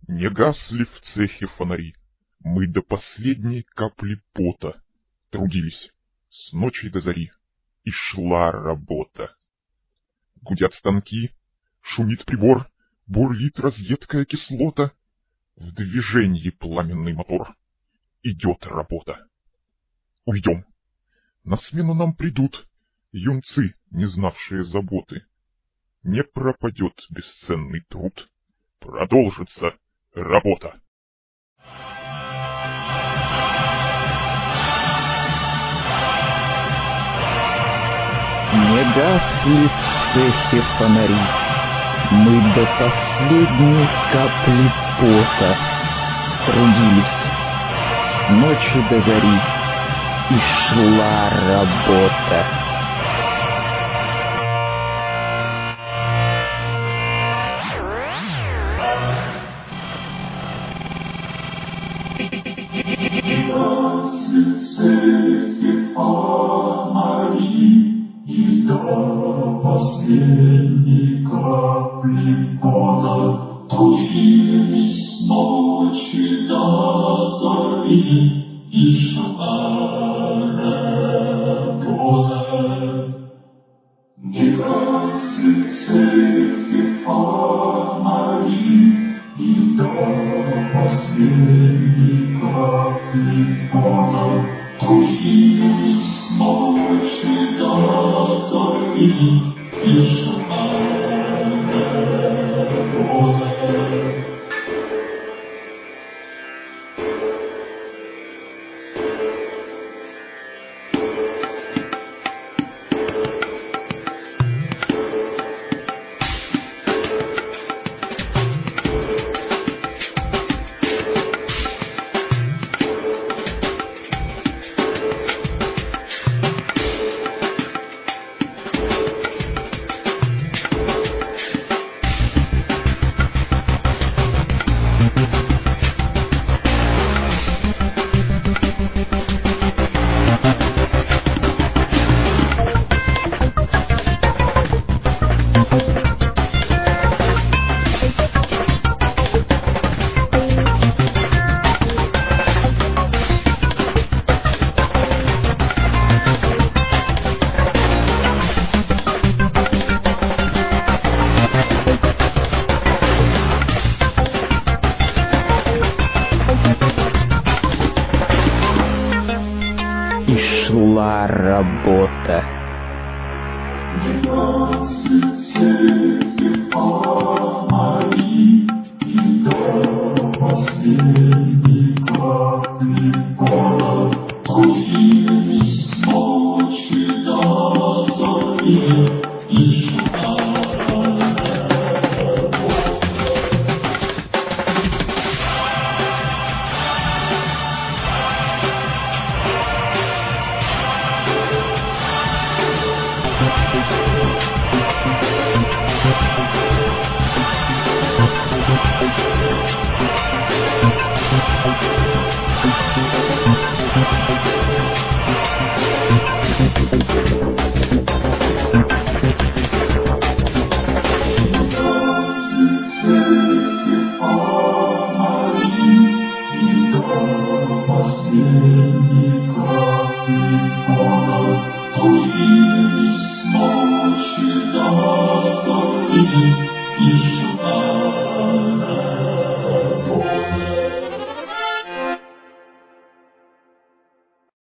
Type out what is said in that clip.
Не гасли в цехе фонари, мы до последней капли пота трудились с ночи до зари, и шла работа. Гудят станки, шумит прибор, бурлит разъедкая кислота, в движении пламенный мотор. Идет работа. Уйдем. На смену нам придут юнцы, не знавшие заботы. Не пропадет бесценный труд, продолжится работа. Не гасли в цехе фонари, мы до последней капли пота трудились с ночи до зари, и шла работа. И до последней капли пота трудились с ночи до зари, и шла работа. Не гасли в цехе фонари, и до последней капли пота трудились с ночи до зари, и шла работа. И шла работа. Не гасли в цехе фонари, и до последней капли пота трудились с ночи до зари, и шла Thank you.